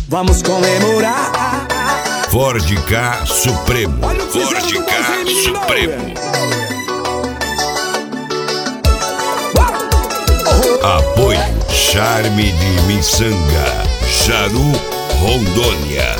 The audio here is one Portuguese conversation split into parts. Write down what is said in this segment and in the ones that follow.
Vamos comemorar. Ford K Supremo. Ford K Supremo. Apoio Charme de Miçanga, Jaru, Rondônia.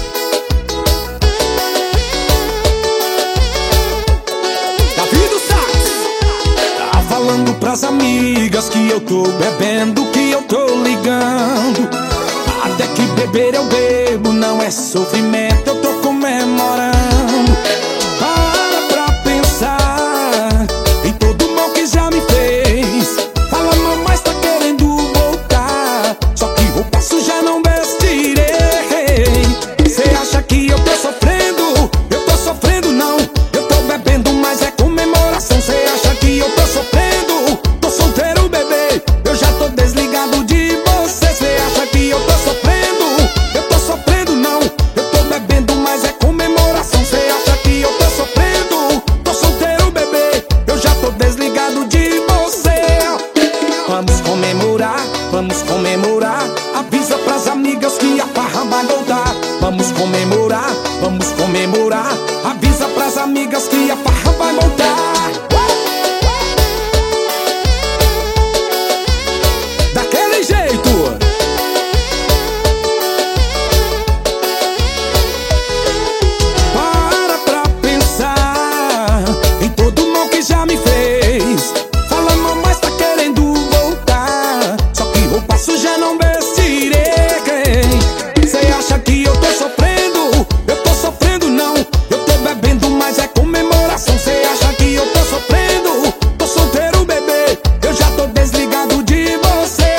Davi do Sax. Tá falando pras amigas que eu tô bebendo, que eu tô ligando. Até que beber eu bebo, não é sofrimento, eu tô comemorando. Para pra pensar em todo o mal que já me fez. Fala, mamãe, está querendo voltar, só que roupa suja não vestirei. Cê acha que eu tô sofrendo? Eu tô sofrendo não, eu tô bebendo, mas é comemoração. Cê acha que eu tô sofrendo? Tô solteiro, bebê, eu já tô desligado de você. Cê acha que eu tô sofrendo? Eu tô sofrendo não, eu tô bebendo, mas é comemoração. Cê acha que eu tô sofrendo? Tô solteiro, bebê, eu já tô desligado de você. Vamos comemorar, vamos comemorar. Avisa pras amigas que a farra vai voltar. Vamos comemorar, vamos comemorar. Avisa pras amigas que a farra vai voltar. Daquele jeito. Para pra pensar em todo o mal que já me fez. Fala, mamãe, está querendo voltar, só que roupa suja não vestirei. Cê acha que eu tô sofrendo? Eu tô sofrendo não, eu tô bebendo, mas é comemoração. Cê acha que eu tô sofrendo? Tô solteiro, bebê, eu já tô desligado de você.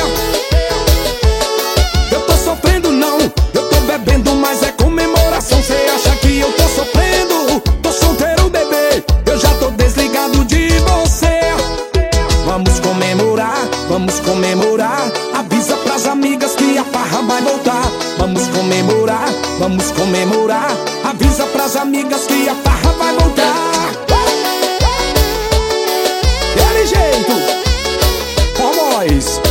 Eu tô sofrendo não, eu tô bebendo, mas é comemoração. Cê acha que eu tô sofrendo? Tô solteiro, bebê, eu já tô desligado de você. Vamos comemorar, vamos comemorar. Avisa pras amigas que a farra vai voltar. Vamos comemorar, vamos comemorar. Avisa pras amigas que a farra vai voltar. Daquele jeito, Boys.